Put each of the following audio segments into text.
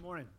Morning.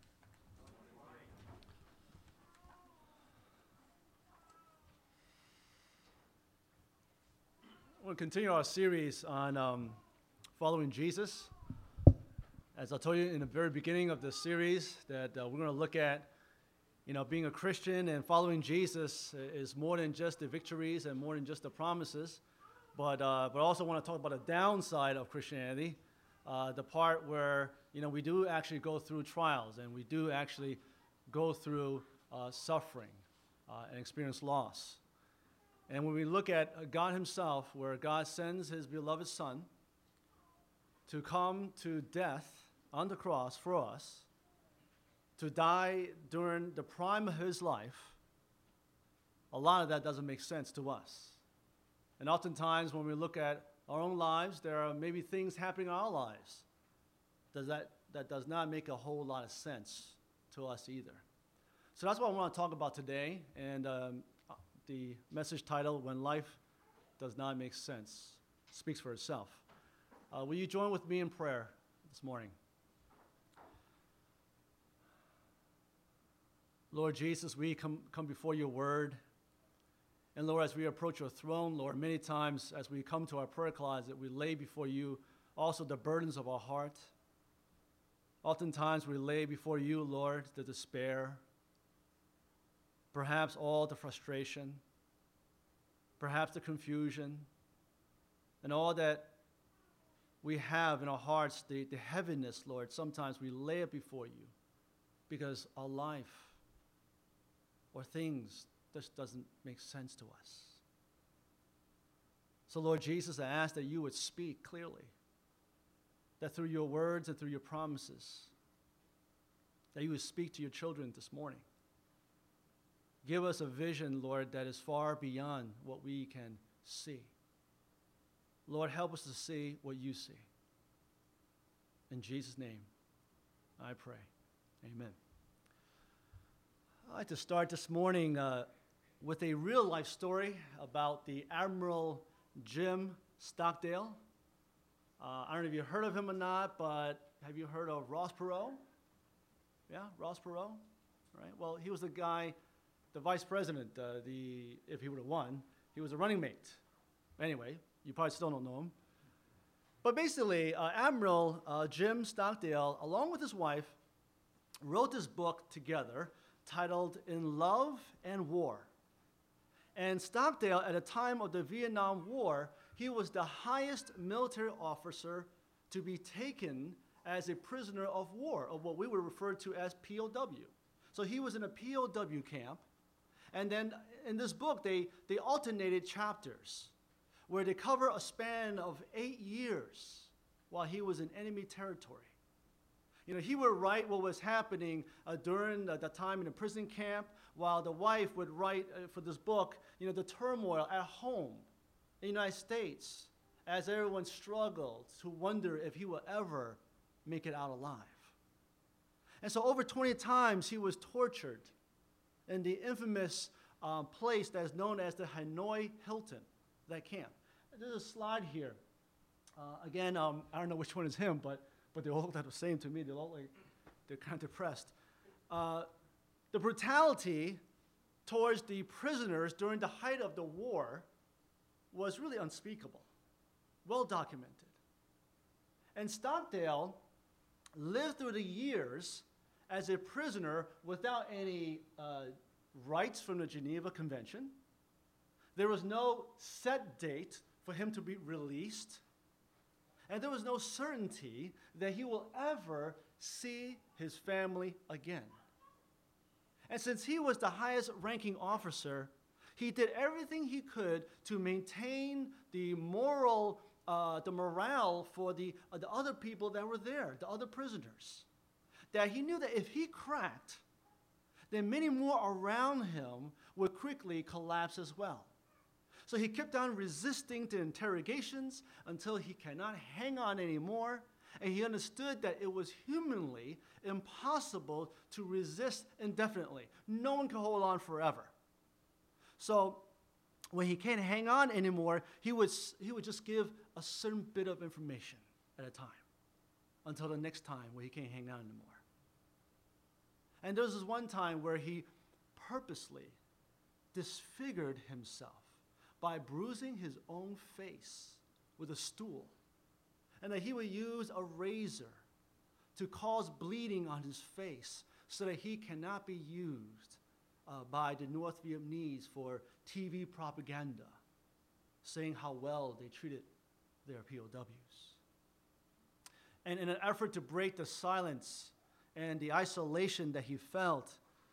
We'll continue our series on following Jesus. As I told you in the very beginning of the series, that we're going to look at, being a Christian and following Jesus is more than just the victories and more than just the promises, but I also want to talk about the downside of Christianity, the part where we do actually go through trials and we do actually go through suffering and experience loss. And when we look at God himself, where God sends his beloved Son to come to death on the cross for us, to die during the prime of his life, a lot of that doesn't make sense to us. And oftentimes when we look at our own lives, there are maybe things happening in our lives that does not make a whole lot of sense to us either. So that's what I want to talk about today, and the message title, When Life Does Not Make Sense, speaks for itself. Will you join with me in prayer this morning? Lord Jesus, we come before your word. And Lord, as we approach your throne, Lord, many times as we come to our prayer closet, we lay before you also the burdens of our heart. Oftentimes we lay before you, Lord, the despair, perhaps all the frustration, perhaps the confusion, and all that we have in our hearts, the heaviness, Lord. Sometimes we lay it before you because our life or things just doesn't make sense to us. So, Lord Jesus, I ask that you would speak clearly, that through your words and through your promises, that you would speak to your children this morning. Give us a vision, Lord, that is far beyond what we can see. Lord, help us to see what you see. In Jesus' name, I pray. Amen. I'd like to start this morning with a real-life story about the Admiral Jim Stockdale. I don't know if you've heard of him or not, but have you heard of Ross Perot? Yeah, Ross Perot? Right. Well, he was the guy, the vice president, if he would have won, he was a running mate. Anyway, you probably still don't know him. But basically, Admiral Jim Stockdale, along with his wife, wrote this book together titled In Love and War. And Stockdale, at the time of the Vietnam War, he was the highest military officer to be taken as a prisoner of war, or what we would refer to as POW. So he was in a POW camp. And then in this book, they alternated chapters where they cover a span of 8 years while he was in enemy territory. He would write what was happening during the time in the prison camp, while the wife would write for this book, the turmoil at home in the United States as everyone struggled to wonder if he would ever make it out alive. And so over 20 times he was tortured in the infamous place that is known as the Hanoi Hilton, that camp. There's a slide here. Again, I don't know which one is him, but they all look like the same to me. They look like they're kind of depressed. The brutality towards the prisoners during the height of the war was really unspeakable, well documented. And Stockdale lived through the years as a prisoner without any rights from the Geneva Convention. There was no set date for him to be released. And there was no certainty that he will ever see his family again. And since he was the highest ranking officer, he did everything he could to maintain the morale for the other people that were there, the other prisoners. That he knew that if he cracked, then many more around him would quickly collapse as well. So he kept on resisting the interrogations until he cannot hang on anymore, and he understood that it was humanly impossible to resist indefinitely. No one can hold on forever. So when he can't hang on anymore, he would just give a certain bit of information at a time until the next time where he can't hang on anymore. And there was this one time where he purposely disfigured himself by bruising his own face with a stool. And that he would use a razor to cause bleeding on his face so that he cannot be used by the North Vietnamese for TV propaganda, saying how well they treated their POWs. And in an effort to break the silence and the isolation that he felt,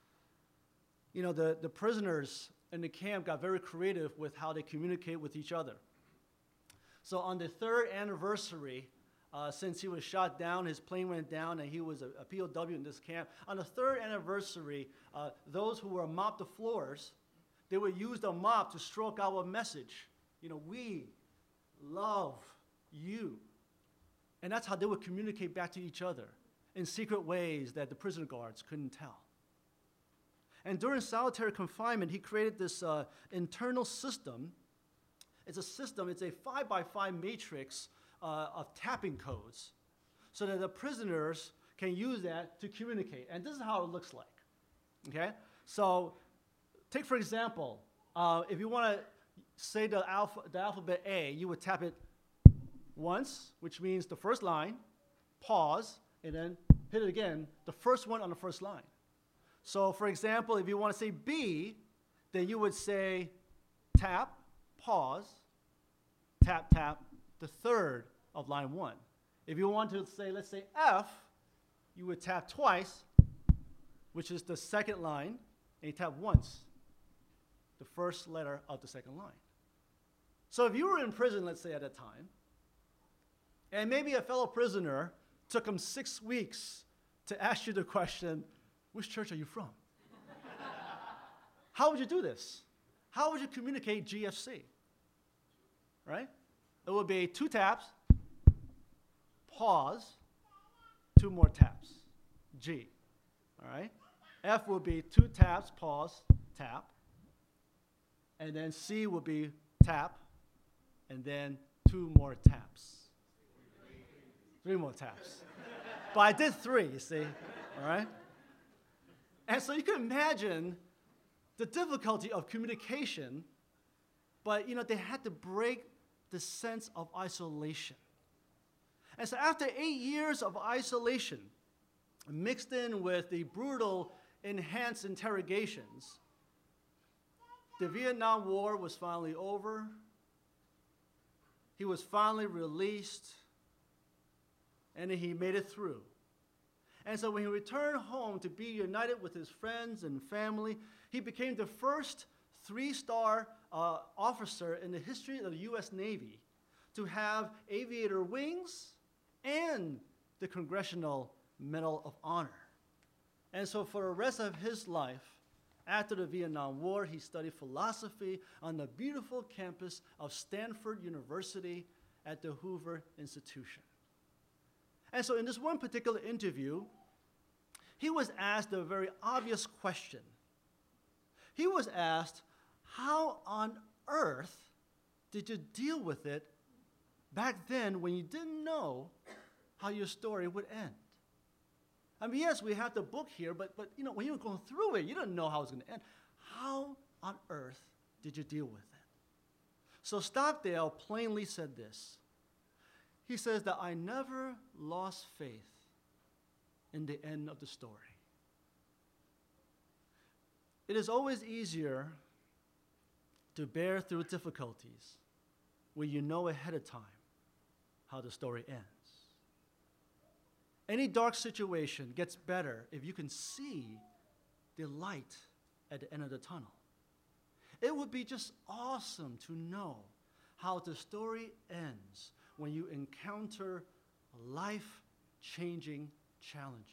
the prisoners in the camp got very creative with how they communicate with each other. So on the third anniversary, since he was shot down, his plane went down, and he was a POW in this camp. On the third anniversary, those who were mopped the floors, they would use the mop to stroke out a message. We love you. And that's how they would communicate back to each other in secret ways that the prison guards couldn't tell. And during solitary confinement, he created this internal system. It's a 5x5 matrix of tapping codes so that the prisoners can use that to communicate. And this is how it looks like, okay? So take, for example, if you want to say the alphabet A, you would tap it once, which means the first line, pause, and then hit it again, the first one on the first line. So for example, if you want to say B, then you would say tap, pause, tap, tap, the third of line 1. If you want to say, let's say F, you would tap twice, which is the second line, and you tap once, the first letter of the second line. So if you were in prison, let's say at a time, and maybe a fellow prisoner took him 6 weeks to ask you the question, which church are you from? How would you do this? How would you communicate GFC? Right? It would be 2 taps, pause, 2 more taps, G. All right? F would be 2 taps, pause, tap. And then C would be tap, and then 2 more taps. 3 more taps. But I did 3, you see, all right? And so you can imagine the difficulty of communication, but they had to break the sense of isolation. And so after 8 years of isolation, mixed in with the brutal, enhanced interrogations, the Vietnam War was finally over. He was finally released, and he made it through. And so when he returned home to be united with his friends and family, he became the first 3-star officer in the history of the U.S. Navy to have aviator wings and the Congressional Medal of Honor. And so for the rest of his life, after the Vietnam War, he studied philosophy on the beautiful campus of Stanford University at the Hoover Institution. And so in this one particular interview, he was asked a very obvious question. He was asked, how on earth did you deal with it back then when you didn't know how your story would end? I mean, yes, we have the book here, but when you were going through it, you didn't know how it was going to end. How on earth did you deal with it? So Stockdale plainly said this. He says that I never lost faith in the end of the story. It is always easier to bear through difficulties when you know ahead of time how the story ends. Any dark situation gets better if you can see the light at the end of the tunnel. It would be just awesome to know how the story ends when you encounter life-changing challenges.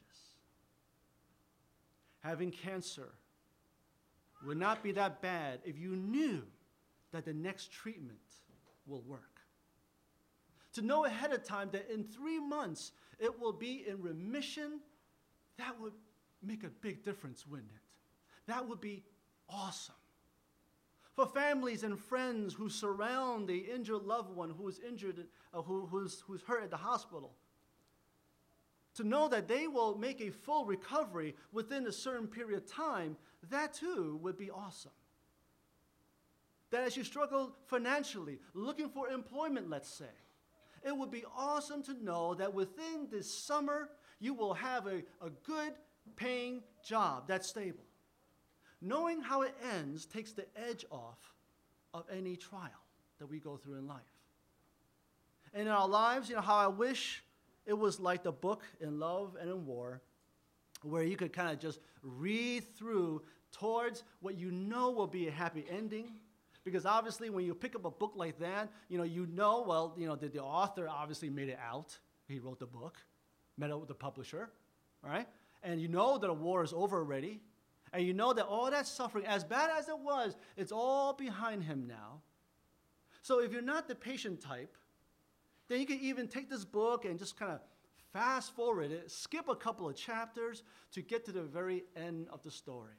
Having cancer would not be that bad if you knew that the next treatment will work. To know ahead of time that in 3 months it will be in remission, that would make a big difference, wouldn't it? That would be awesome. For families and friends who surround the injured loved one who is injured, who's hurt at the hospital, to know that they will make a full recovery within a certain period of time, that too would be awesome. That as you struggle financially, looking for employment, let's say, it would be awesome to know that within this summer, you will have a good paying job that's stable. Knowing how it ends takes the edge off of any trial that we go through in life. And in our lives, how I wish it was like the book In Love and in War, where you could kind of just read through towards what you know will be a happy ending. Because obviously when you pick up a book like that, the author obviously made it out. He wrote the book, met up with the publisher, right? And you know that a war is over already. And you know that all that suffering, as bad as it was, it's all behind him now. So if you're not the patient type, then you can even take this book and just kind of fast forward it, skip a couple of chapters to get to the very end of the story.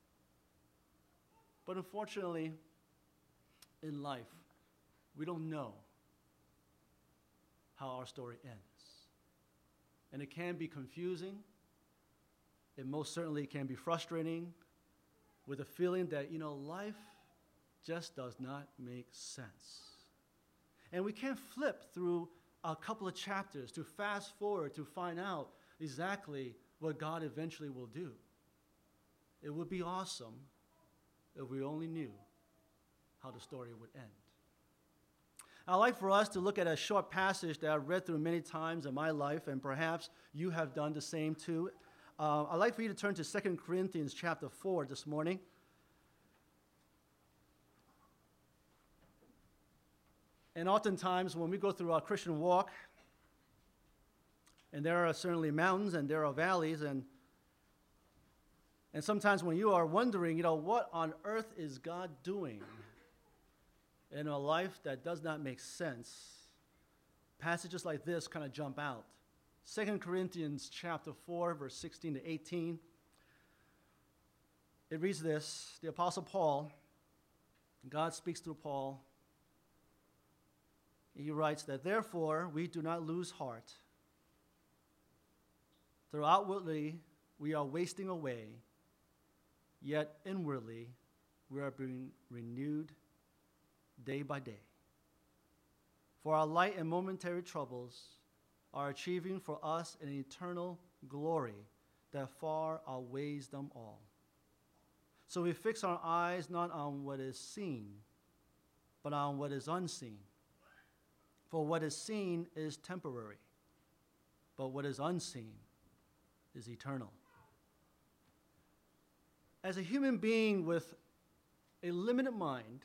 But unfortunately, in life, we don't know how our story ends. And it can be confusing. It most certainly can be frustrating with a feeling that, life just does not make sense. And we can't flip through a couple of chapters to fast forward to find out exactly what God eventually will do. It would be awesome if we only knew how the story would end. I'd like for us to look at a short passage that I've read through many times in my life, and perhaps you have done the same too. I'd like for you to turn to 2 Corinthians chapter 4 this morning. And oftentimes when we go through our Christian walk, and there are certainly mountains and there are valleys, and sometimes when you are wondering, what on earth is God doing in a life that does not make sense, passages like this kind of jump out. 2 Corinthians chapter 4, verse 16 to 18. It reads this: the Apostle Paul, God speaks through Paul. He writes that, therefore, we do not lose heart. Though outwardly we are wasting away, yet inwardly we are being renewed day by day. For our light and momentary troubles are achieving for us an eternal glory that far outweighs them all. So we fix our eyes not on what is seen, but on what is unseen. For what is seen is temporary, but what is unseen is eternal. As a human being with a limited mind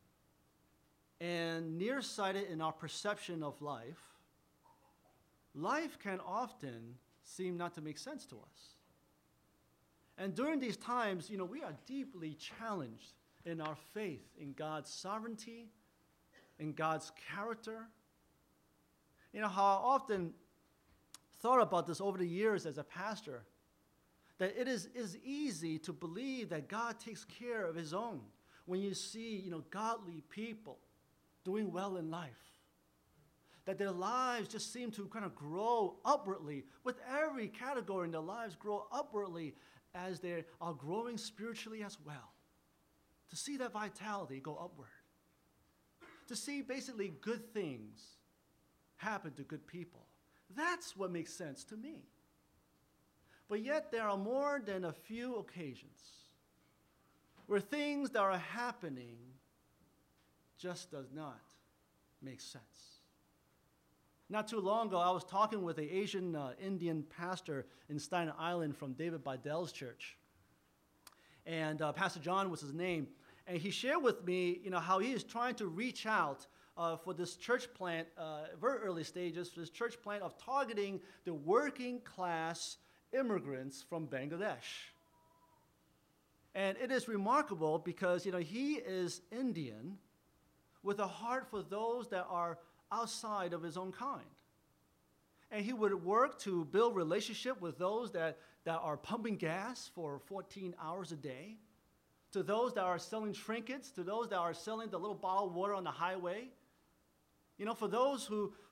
and nearsighted in our perception of life, life can often seem not to make sense to us. And during these times, we are deeply challenged in our faith in God's sovereignty, in God's character. How I often thought about this over the years as a pastor, that it is easy to believe that God takes care of his own when you see, godly people doing well in life. That their lives just seem to kind of grow upwardly. With every category in their lives grow upwardly as they are growing spiritually as well. To see that vitality go upward. To see basically good things happen to good people. That's what makes sense to me. But yet there are more than a few occasions where things that are happening just does not make sense. Not too long ago, I was talking with an Asian Indian pastor in Staten Island from David Beidel's church. And Pastor John was his name. And he shared with me, how he is trying to reach out for this church plant, very early stages, for this church plant of targeting the working class immigrants from Bangladesh. And it is remarkable because, he is Indian with a heart for those that are outside of his own kind. And he would work to build relationship with those that are pumping gas for 14 hours a day, to those that are selling trinkets, to those that are selling the little bottled water on the highway. For those who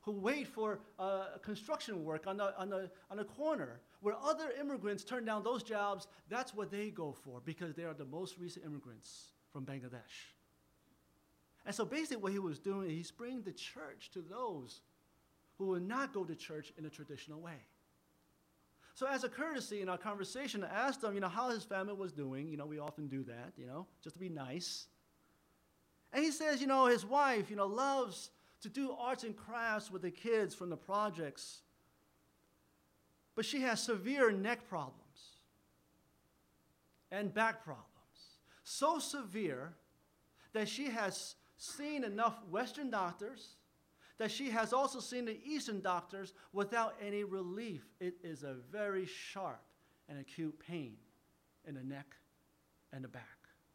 who wait for construction work on a corner, where other immigrants turn down those jobs. That's what they go for because they are the most recent immigrants from Bangladesh. And so basically what he was doing, he's bringing the church to those who will not go to church in a traditional way. So as a courtesy in our conversation, I asked him, how his family was doing. We often do that, just to be nice. And he says, his wife, loves to do arts and crafts with the kids from the projects. But she has severe neck problems and back problems. So severe that she has seen enough Western doctors, that she has also seen the Eastern doctors without any relief. It is a very sharp and acute pain in the neck and the back.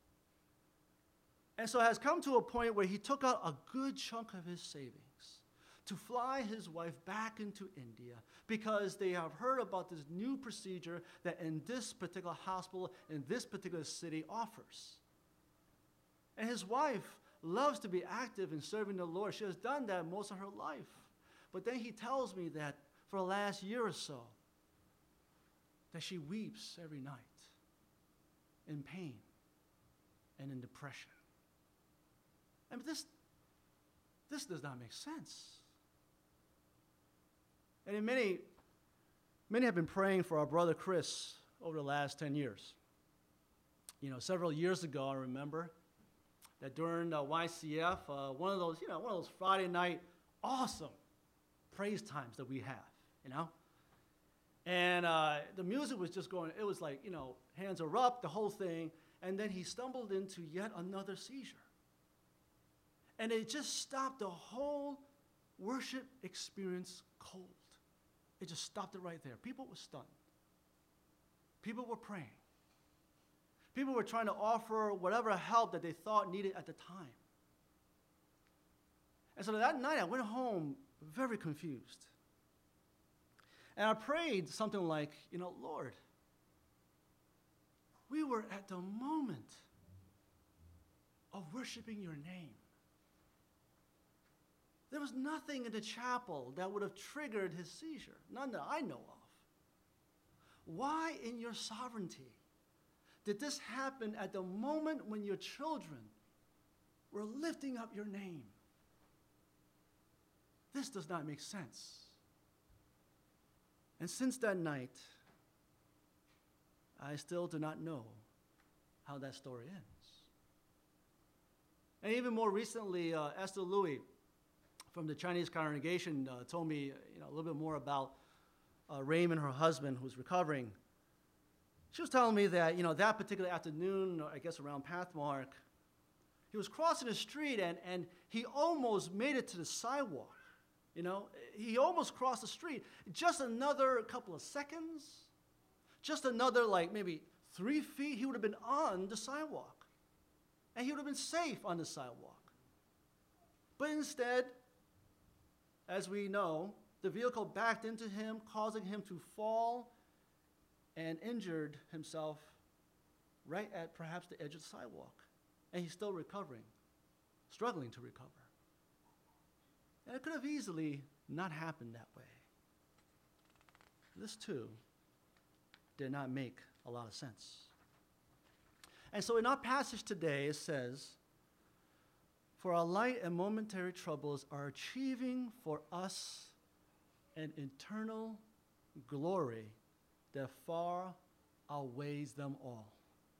And so it has come to a point where he took out a good chunk of his savings to fly his wife back into India because they have heard about this new procedure that in this particular hospital, in this particular city offers. And his wife loves to be active in serving the Lord. She has done that most of her life. But then he tells me that for the last year or so, that she weeps every night in pain and in depression. And this does not make sense. And many have been praying for our brother Chris over the last 10 years. Several years ago, I remember that during YCF, one of those Friday night awesome praise times that we have, And the music was just going, it was like, hands are up, the whole thing. And then he stumbled into yet another seizure. And it just stopped the whole worship experience cold. It just stopped it right there. People were stunned. People were praying. People were trying to offer whatever help that they thought needed at the time. And so that night I went home very confused. And I prayed something like, Lord, we were at the moment of worshiping your name. There was nothing in the chapel that would have triggered his seizure, none that I know of. Why in your sovereignty did this happen at the moment when your children were lifting up your name? This does not make sense. And since that night, I still do not know how that story ends. And even more recently, Esther Louis from the Chinese congregation told me a little bit more about Raymond, her husband, who's recovering. She was telling me that, that particular afternoon, I guess around Pathmark, he was crossing the street and he almost made it to the sidewalk. He almost crossed the street. Just another couple of seconds, just another maybe 3 feet, he would have been on the sidewalk. And he would have been safe on the sidewalk. But instead, as we know, the vehicle backed into him, causing him to fall and injured himself right at perhaps the edge of the sidewalk. And he's still recovering, struggling to recover. And it could have easily not happened that way. This too did not make a lot of sense. And so in our passage today, it says, "For our light and momentary troubles are achieving for us an eternal glory that far outweighs them all."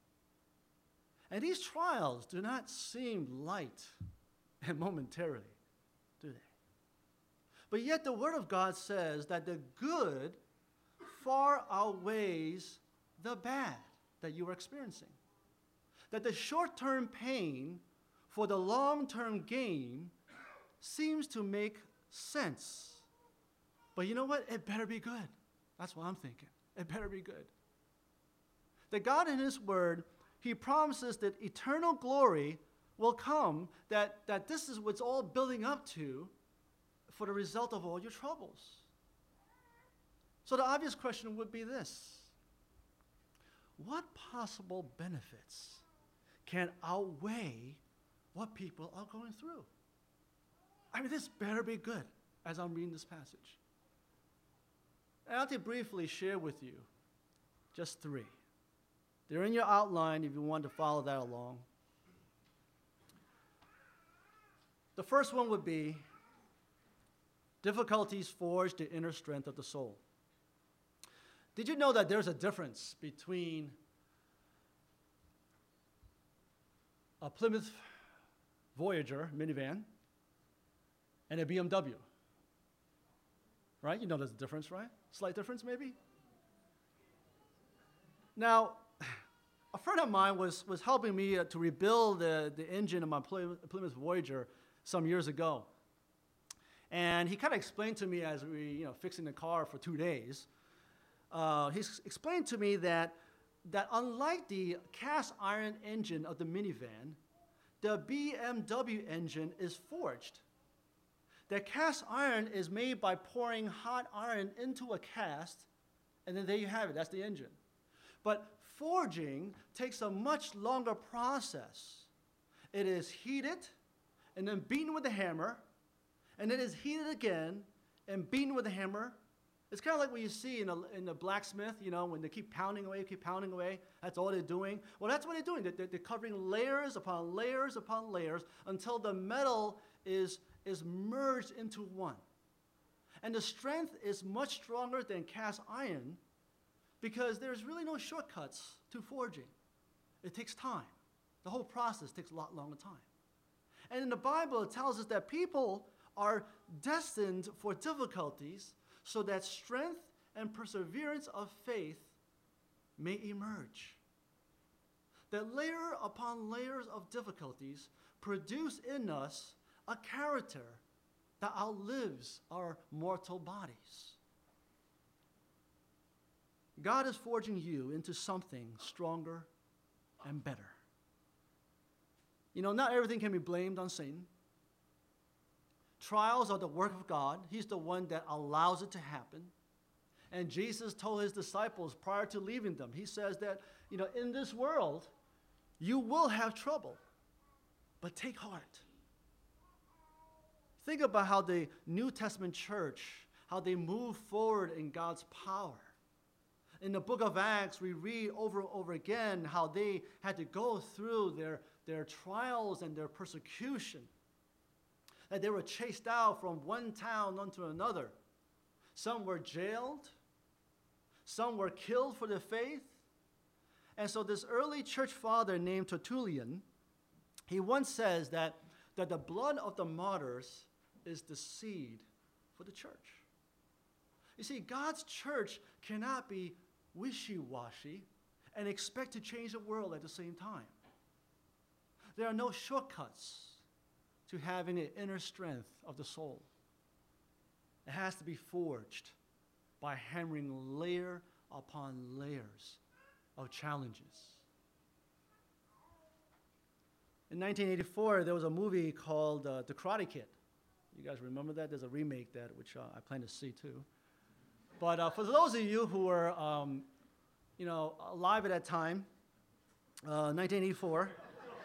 And these trials do not seem light and momentary, do they? But yet the Word of God says that the good far outweighs the bad that you are experiencing. That the short-term pain for the long-term gain seems to make sense. But you know what? It better be good. That's what I'm thinking. It better be good. That God in His Word, He promises that eternal glory will come, that this is what's all building up to for the result of all your troubles. So the obvious question would be this: what possible benefits can outweigh what people are going through? I mean, this better be good. as I'm reading this passage. And I'll to briefly share with you just 3. They're in your outline if you want to follow that along. The first one would be difficulties forge the inner strength of the soul. Did you know that there's a difference between a Plymouth Voyager minivan and a BMW? Right? You know there's a difference, right? Slight difference, maybe? Now, a friend of mine was helping me to rebuild the engine of my Plymouth Voyager some years ago. And he kind of explained to me as we, fixing the car for 2 days, he explained to me that unlike the cast iron engine of the minivan, the BMW engine is forged. The cast iron is made by pouring hot iron into a cast, and then there you have it, that's the engine. But forging takes a much longer process. It is heated and then beaten with a hammer, and it is heated again and beaten with a hammer. It's kind of like what you see in the blacksmith, when they keep pounding away, that's all they're doing. Well, that's what they're doing. They're covering layers upon layers upon layers until the metal is merged into one. And the strength is much stronger than cast iron because there's really no shortcuts to forging. It takes time. The whole process takes a lot longer time. And in the Bible, it tells us that people are destined for difficulties so that strength and perseverance of faith may emerge. That layer upon layers of difficulties produce in us a character that outlives our mortal bodies. God is forging you into something stronger and better. Not everything can be blamed on Satan. Trials are the work of God. He's the one that allows it to happen. And Jesus told his disciples prior to leaving them, he says that, in this world, you will have trouble, but take heart. Think about how the New Testament church, how they move forward in God's power. In the book of Acts, we read over and over again how they had to go through their trials and their persecution. That they were chased out from one town onto another. Some were jailed. Some were killed for their faith. And so this early church father named Tertullian, he once says that the blood of the martyrs is the seed for the church. You see, God's church cannot be wishy-washy and expect to change the world at the same time. There are no shortcuts to having the inner strength of the soul. It has to be forged by hammering layer upon layers of challenges. In 1984, there was a movie called The Karate Kid. You guys remember that? There's a remake that which I plan to see too. But for those of you who were, alive at that time, 1984.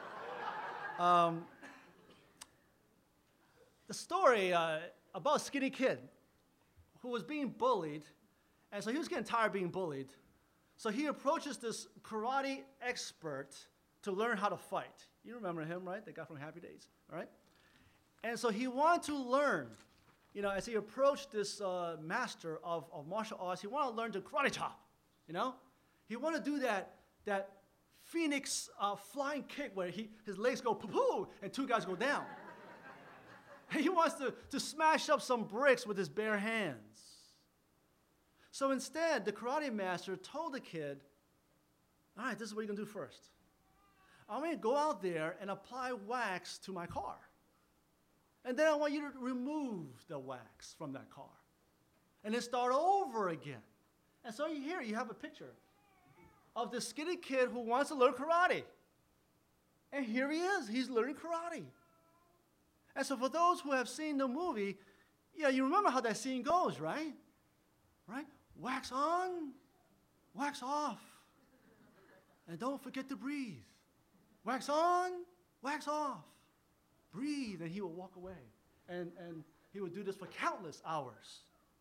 The story about a skinny kid who was being bullied, and so he was getting tired of being bullied. So he approaches this karate expert to learn how to fight. You remember him, right? The guy from Happy Days, all right? And so he wanted to learn, as he approached this master of martial arts, he wanted to learn the karate chop, He wanted to do that phoenix flying kick where his legs go poo-poo and 2 guys go down. He wants to smash up some bricks with his bare hands. So instead, the karate master told the kid, all right, this is what you're going to do first. I'm going to go out there and apply wax to my car. And then I want you to remove the wax from that car. And then start over again. And so you have a picture of this skinny kid who wants to learn karate. And here he is. He's learning karate. And so for those who have seen the movie, you remember how that scene goes, right? Right? Wax on, wax off. And don't forget to breathe. Wax on, wax off. Breathe, and he will walk away. And he would do this for countless hours.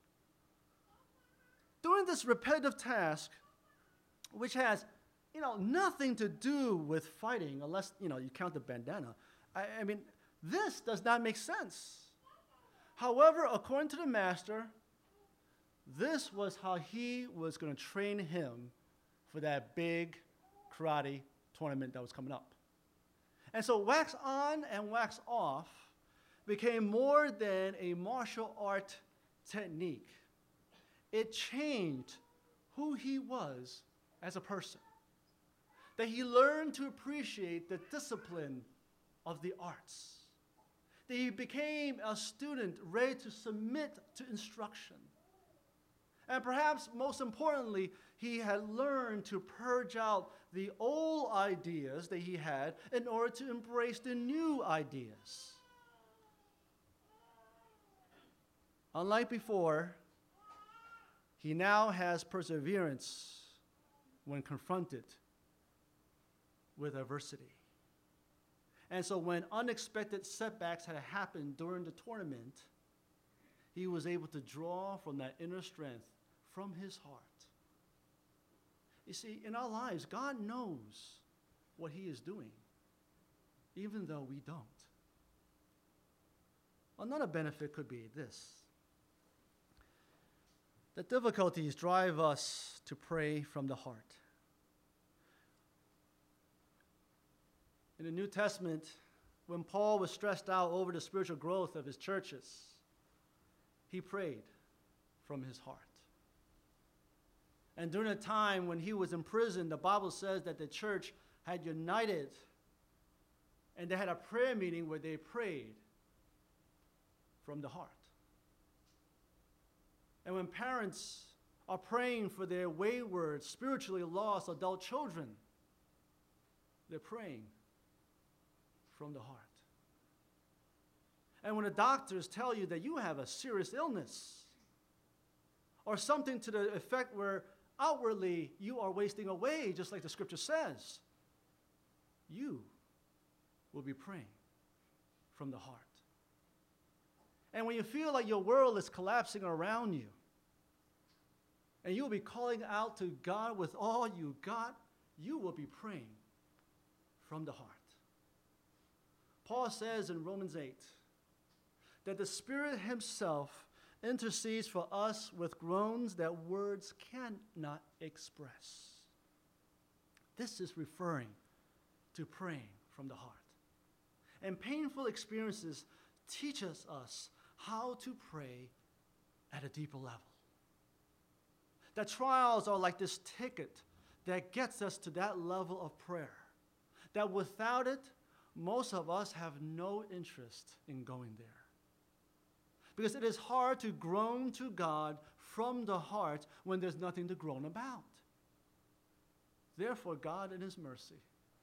Doing this repetitive task, which has, nothing to do with fighting, unless, you count the bandana. I mean, this does not make sense. However, according to the master, this was how he was going to train him for that big karate tournament that was coming up. And so wax on and wax off became more than a martial art technique. It changed who he was as a person. That he learned to appreciate the discipline of the arts. That he became a student ready to submit to instruction. And perhaps most importantly, he had learned to purge out the old ideas that he had in order to embrace the new ideas. Unlike before, he now has perseverance when confronted with adversity. And so when unexpected setbacks had happened during the tournament, he was able to draw from that inner strength from his heart. You see, in our lives, God knows what he is doing, even though we don't. Another benefit could be this. The difficulties drive us to pray from the heart. In the New Testament, when Paul was stressed out over the spiritual growth of his churches, he prayed from his heart. And during the time when he was in prison, the Bible says that the church had united and they had a prayer meeting where they prayed from the heart. And when parents are praying for their wayward, spiritually lost adult children, they're praying from the heart. And when the doctors tell you that you have a serious illness or something to the effect where outwardly you are wasting away, just like the scripture says, you will be praying from the heart. And when you feel like your world is collapsing around you, and you'll be calling out to God with all you got, you will be praying from the heart. Paul says in Romans 8 that the Spirit himself intercedes for us with groans that words cannot express. This is referring to praying from the heart. And painful experiences teach us how to pray at a deeper level. That trials are like this ticket that gets us to that level of prayer. That without it, most of us have no interest in going there. Because it is hard to groan to God from the heart when there's nothing to groan about. Therefore, God in his mercy,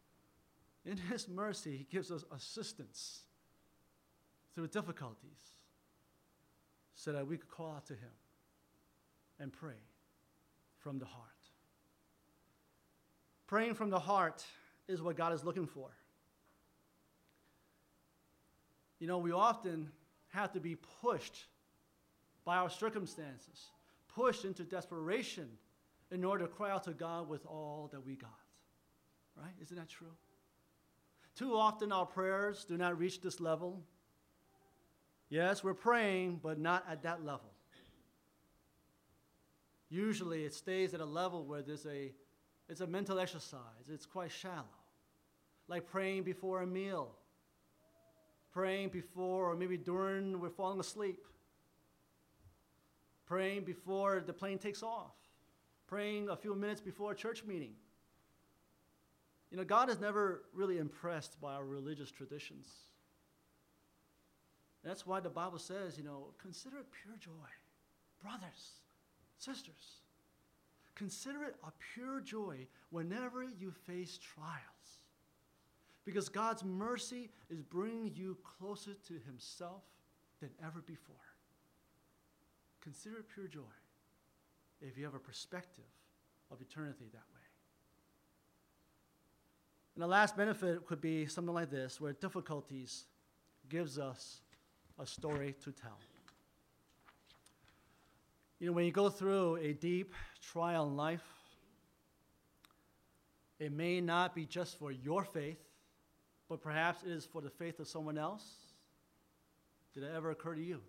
he gives us assistance through difficulties so that we could call out to him and pray from the heart. Praying from the heart is what God is looking for. You know, we often have to be pushed by our circumstances, pushed into desperation in order to cry out to God with all that we got. Right? Isn't that true? Too often our prayers do not reach this level. Yes, we're praying, but not at that level. Usually it stays at a level where it's a mental exercise. It's quite shallow. Like praying before a meal. Praying before or maybe during we're falling asleep. Praying before the plane takes off. Praying a few minutes before a church meeting. You know, God is never really impressed by our religious traditions. That's why the Bible says, consider it pure joy. Brothers, sisters, consider it a pure joy whenever you face trials. Because God's mercy is bringing you closer to himself than ever before. Consider it pure joy if you have a perspective of eternity that way. And the last benefit could be something like this, where difficulties gives us a story to tell. You know, when you go through a deep trial in life, it may not be just for your faith, but perhaps it is for the faith of someone else. Did it ever occur to you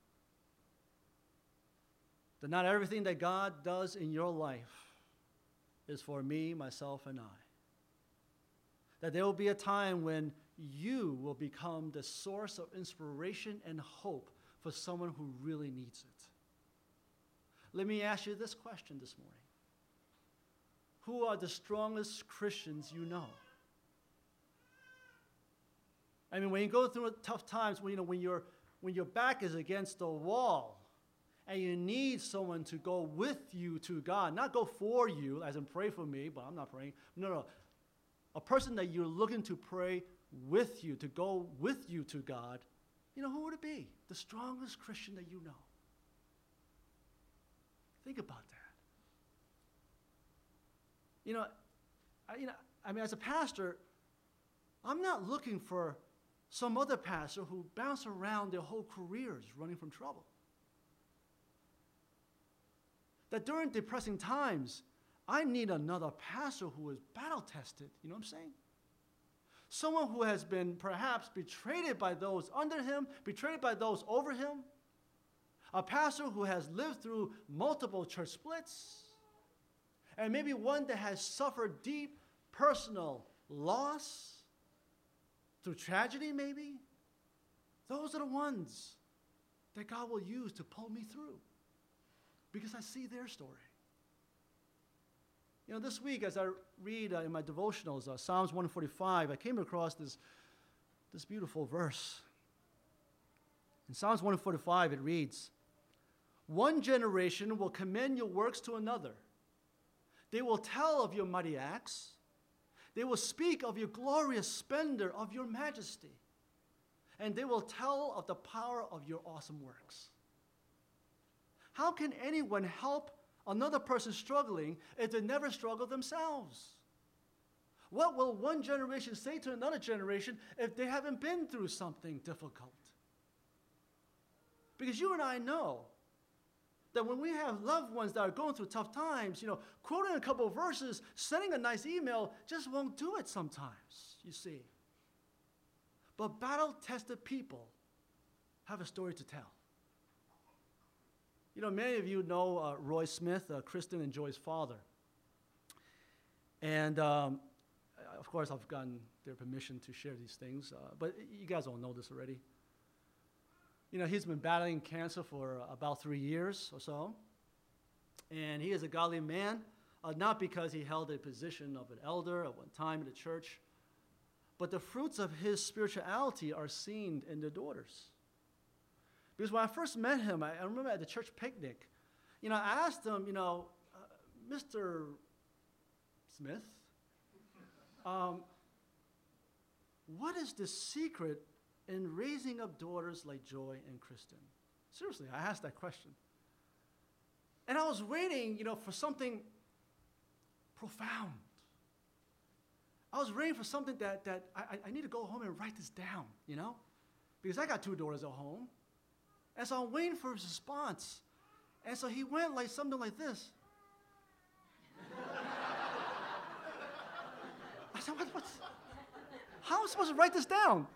that not everything that God does in your life is for me, myself, and I? That there will be a time when you will become the source of inspiration and hope for someone who really needs it. Let me ask you this question this morning. Who are the strongest Christians you know? I mean, when you go through tough times, when your back is against the wall, and you need someone to go with you to God, not go for you, as in pray for me, but I'm not praying. No. A person that you're looking to pray with you, to go with you to God, who would it be? The strongest Christian that you know. Think about that. I mean, as a pastor, I'm not looking for some other pastor who bounced around their whole careers running from trouble. That during depressing times, I need another pastor who is battle-tested. You know what I'm saying? Someone who has been perhaps betrayed by those under him, betrayed by those over him. A pastor who has lived through multiple church splits. And maybe one that has suffered deep personal loss through tragedy, maybe. Those are the ones that God will use to pull me through, because I see their story. This week, as I read in my devotionals, Psalms 145, I came across this beautiful verse. In Psalms 145, it reads, "One generation will commend your works to another. They will tell of your mighty acts. They will speak of your glorious splendor, of your majesty. And they will tell of the power of your awesome works." How can anyone help another person struggling if they never struggle themselves? What will one generation say to another generation if they haven't been through something difficult? Because you and I know that when we have loved ones that are going through tough times, quoting a couple of verses, sending a nice email just won't do it sometimes, you see. But battle-tested people have a story to tell. Many of you know Roy Smith, Kristen and Joy's father. And, of course, I've gotten their permission to share these things, but you guys all know this already. He's been battling cancer for about 3 years or so. And he is a godly man, not because he held a position of an elder at one time in the church, but the fruits of his spirituality are seen in the daughters. Because when I first met him, I remember at the church picnic, I asked him, Mr. Smith, what is the secret in raising up daughters like Joy and Kristen? Seriously, I asked that question. And I was waiting, for something profound. I was waiting for something that I need to go home and write this down, because I got 2 daughters at home. And so I'm waiting for his response. And so he went like something like this. I said, how am I supposed to write this down?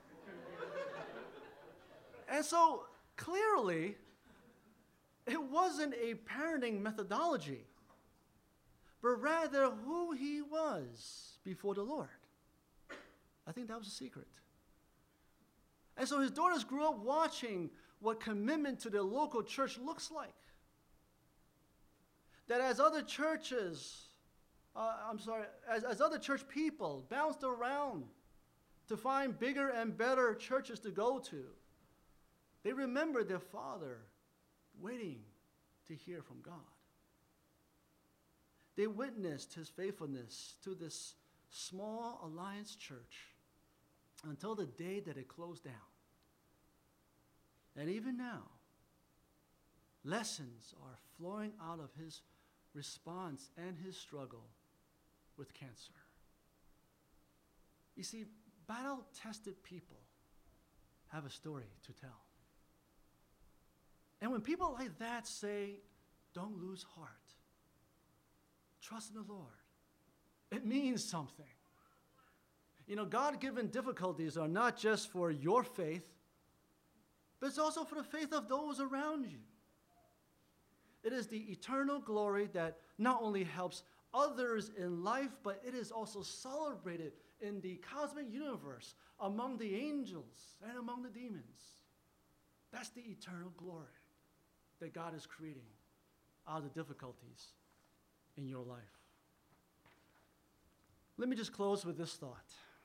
And so clearly, it wasn't a parenting methodology, but rather who he was before the Lord. I think that was the secret. And so his daughters grew up watching what commitment to their local church looks like. That as other churches, as other church people bounced around to find bigger and better churches to go to, they remembered their father waiting to hear from God. They witnessed his faithfulness to this small Alliance church until the day that it closed down. And even now, lessons are flowing out of his response and his struggle with cancer. You see, battle-tested people have a story to tell. And when people like that say, Don't lose heart. Trust in the Lord. It means something. You know, God-given difficulties are not just for your faith, but it's also for the faith of those around you. It is the eternal glory that not only helps others in life, but it is also celebrated in the cosmic universe among the angels and among the demons. That's the eternal glory that God is creating out of the difficulties in your life. Let me just close with this thought.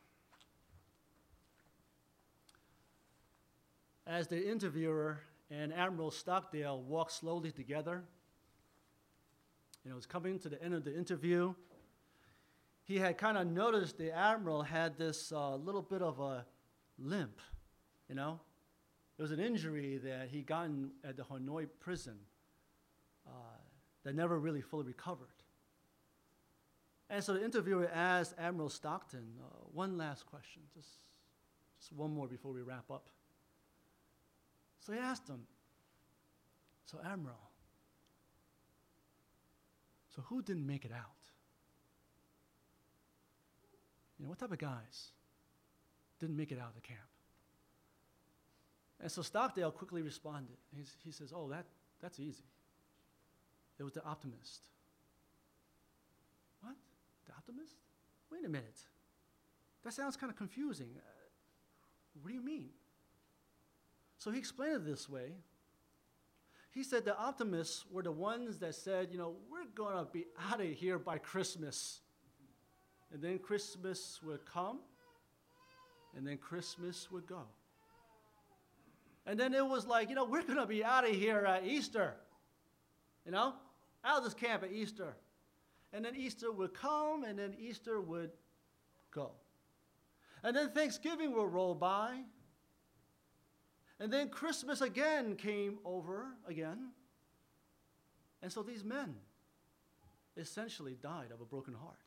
As the interviewer and Admiral Stockdale walked slowly together, it was coming to the end of the interview, he had kind of noticed the Admiral had this little bit of a limp, you know. It was an injury that he'd gotten at the Hanoi prison that never really fully recovered. And so the interviewer asked Admiral Stockton one last question, just one more before we wrap up. So he asked him, so Admiral, so who didn't make it out? You know, what type of guys didn't make it out of the camp? And so Stockdale quickly responded. He says, oh, that's easy. It was the optimist. What? The optimist? Wait a minute. That sounds kind of confusing. What do you mean? So he explained it this way. He said the optimists were the ones that said, you know, we're going to be out of here by Christmas. And then Christmas would come, and then Christmas would go. And then it was like, you know, we're going to be out of here at Easter. You know, out of this camp at Easter. And then Easter would come, and then Easter would go. And then Thanksgiving would roll by. And then Christmas again came over again. And so these men essentially died of a broken heart.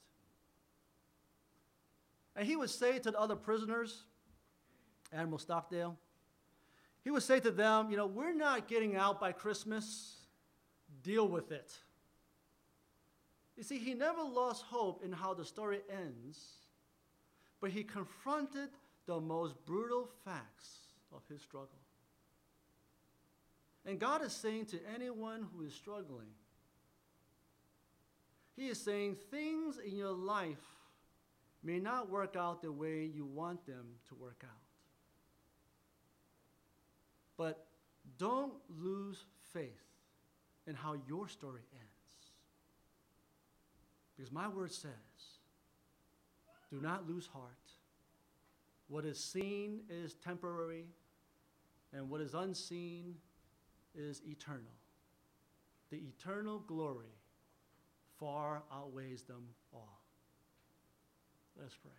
And he would say to the other prisoners, Admiral Stockdale, he would say to them, you know, we're not getting out by Christmas. Deal with it. You see, he never lost hope in how the story ends, but he confronted the most brutal facts of his struggle. And God is saying to anyone who is struggling, he is saying things in your life may not work out the way you want them to work out. But don't lose faith in how your story ends. Because my word says, do not lose heart. What is seen is temporary, and what is unseen is eternal. The eternal glory far outweighs them all. Let's pray.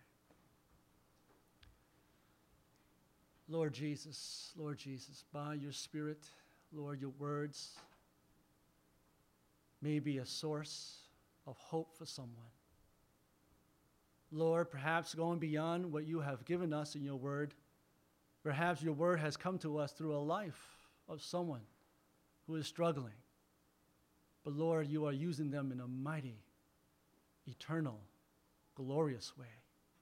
Lord Jesus, by your Spirit, Lord, your words may be a source of hope for someone. Lord, perhaps going beyond what you have given us in your word, perhaps your word has come to us through a life of someone who is struggling. But Lord, you are using them in a mighty, eternal, glorious way.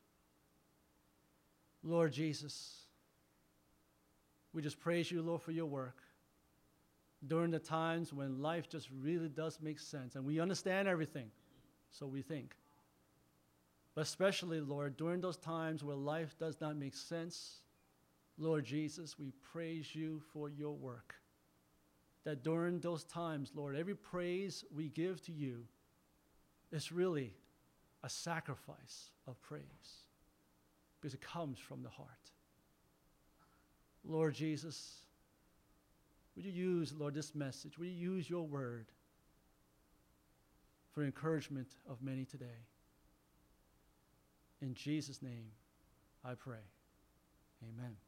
Lord Jesus, we just praise you, Lord, for your work during the times when life just really does make sense and we understand everything, so we think. But especially, Lord, during those times where life does not make sense, Lord Jesus, we praise you for your work. That during those times, Lord, every praise we give to you is really a sacrifice of praise because it comes from the heart. Lord Jesus, would you use, Lord, this message? Would you use your word for encouragement of many today? In Jesus' name, I pray. Amen.